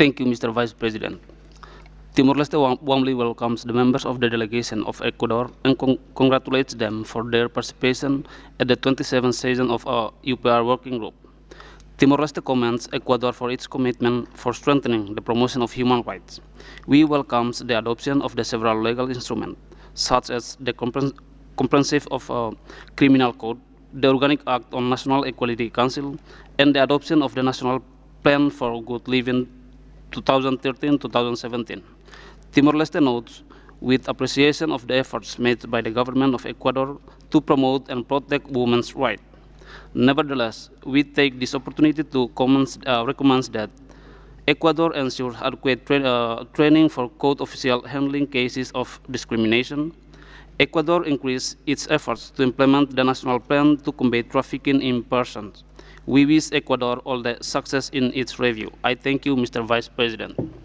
Thank you, Mr. Vice President. Timor-Leste warmly welcomes the members of the delegation of Ecuador and congratulates them for their participation at the 27th session of our UPR Working Group. Timor-Leste commends Ecuador for its commitment for strengthening the promotion of human rights. We welcome the adoption of the several legal instruments, such as the Comprehensive of Criminal Code, the Organic Act on National Equality Council, and the adoption of the National Plan for Good Living 2013-2017. Timor-Leste notes with appreciation of the efforts made by the government of Ecuador to promote and protect women's rights. Nevertheless, we take this opportunity to recommend that Ecuador ensures adequate training for code official handling cases of discrimination. Ecuador increased its efforts to implement the national plan to combat trafficking in persons. We wish Ecuador all the success in its review. I thank you, Mr. Vice President.